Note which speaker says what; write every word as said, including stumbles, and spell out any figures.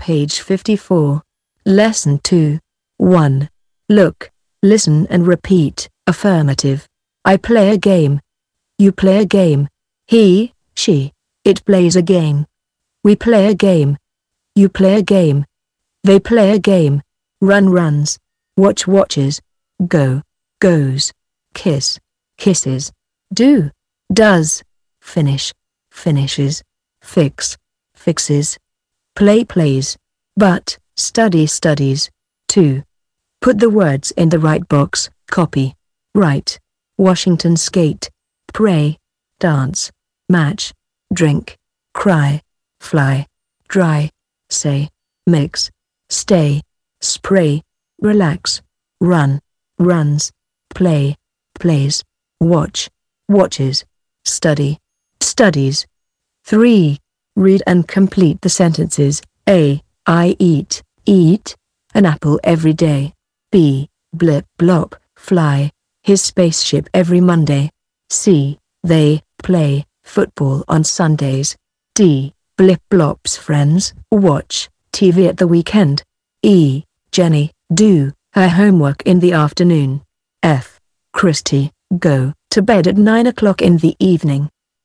Speaker 1: page fifty-four. Lesson two. one. Look, listen and repeat. Affirmative. I play a game. You play a game. He, she, it plays a game. We play a game. You play a game. They play a game. Run runs. Watch watches. Go, goes. Kiss, kisses. Do, does. Finish, finishes. Fix, fixes. Play plays. But, study studies. two. Put the words in the right box. Copy. Write. Washington skate. Pray. Dance. Match. Drink. Cry. Fly. Dry. Say. Mix. Stay. Spray. Relax. Run. Runs. Play. Plays. Watch. Watches. Study. Studies. three. Read and complete the sentences. A. I eat, eat, an apple every day. B. Blip blop, fly, his spaceship every Monday. C. They play football on Sundays. D. Blip blop's friends watch T V at the weekend. E. Jenny do her homework in the afternoon. F. Christy go to bed at nine o'clock in the evening.